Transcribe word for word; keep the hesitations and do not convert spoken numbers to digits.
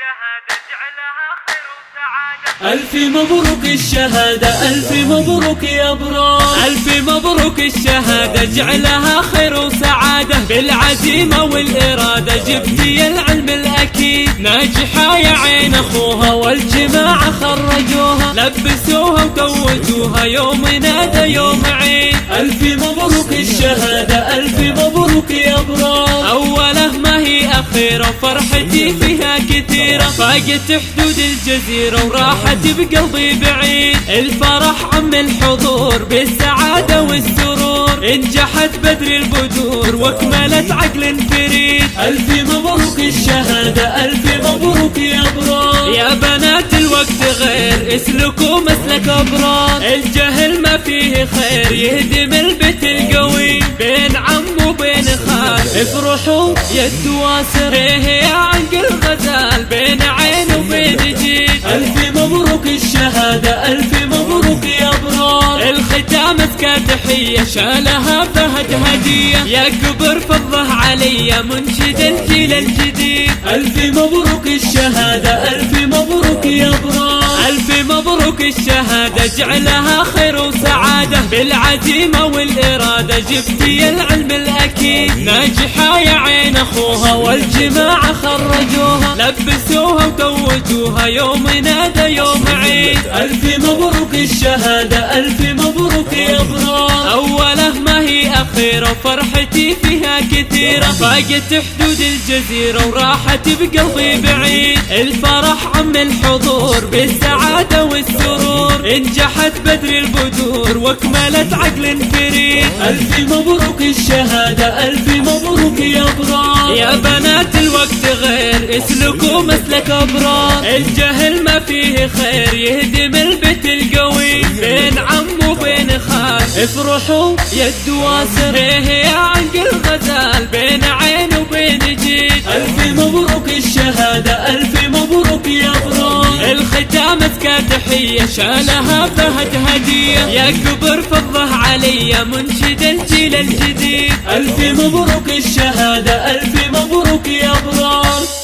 الشهادة جعلها خير وسعادة. ألف مبروك الشهادة، ألف مبروك يا أبرار. ألف مبروك الشهادة جعلها خير وسعادة، بالعزيمة والإرادة جبتي العلم الأكيد، ناجحة يا عين أخوها والجماعة خرجوها، لبسوها وتوجوها يوم نادى يوم عيد. ألف مبروك الشهادة، ألف مبروك يا أبرار. أوله ما هي أخيرة، فرحتي فيها كثيرة، فاقت حدود الجزيرة وراحت بقلبي بعيد. الفرح عم الحضور بالسعادة والسرور، انجحت بدر البدور واكملت عقل فريد. ألف مبروك الشهادة، ألف مبروك يا أبرار. يا بنات الوقت غير، اسلكوا مسلك أبرار، الجهل ما فيه خير، يهدم البيت القوي، بين عم وبين خال افرحوا يا الدواسر، هيه يا عنق الغزال، بين عين وبين جيد. ألف مبروك الشهادة، ألف مبروك يا أبرار. الختام أزكى تحية شالها فهد هدية، يا كبر فضه علي منشد الجيل الجديد. ألف مبروك الشهادة، ألف مبروك يا أبرار. ألف مبروك الشهادة جعلها خير وسعادة، بالعزيمة والإرادة جبتي العلم الأكيد، ناجحة يا عين أخوها والجماعة خرجوها، لبسوها وتوجوها يوم نادى يوم عيد. ألف مبروك الشهادة، ألف مبروك يا أبرار. أوله ما هي أخيرة، فرحتي فيها كثيرة، فاقت حدود الجزيرة وراحت بقلبي بعيد. الفرح عم الحضور بالسعادة والسرور، انجحت بدر البدور واكملت عقل فريد. ألف مبروك الشهادة، ألف مبروك يا أبرار. يا بنات الوقت غير، اسلكوا مسلك أبرار، الجهل ما فيه خير، يهدم البيت القوي، بين عم وبين خال افرحوا يا الدواسر، هيه يا عنق الغزال، بين عين وبين جيد. ألف مبروك الشهادة، ألف مبروك يا أبرار. الختام أزكى تحية شالها فهد هدية، يا كبر فضه علي منشد الجيل الجديد. ألف مبروك الشهادة، ألف مبروك يا أبرار.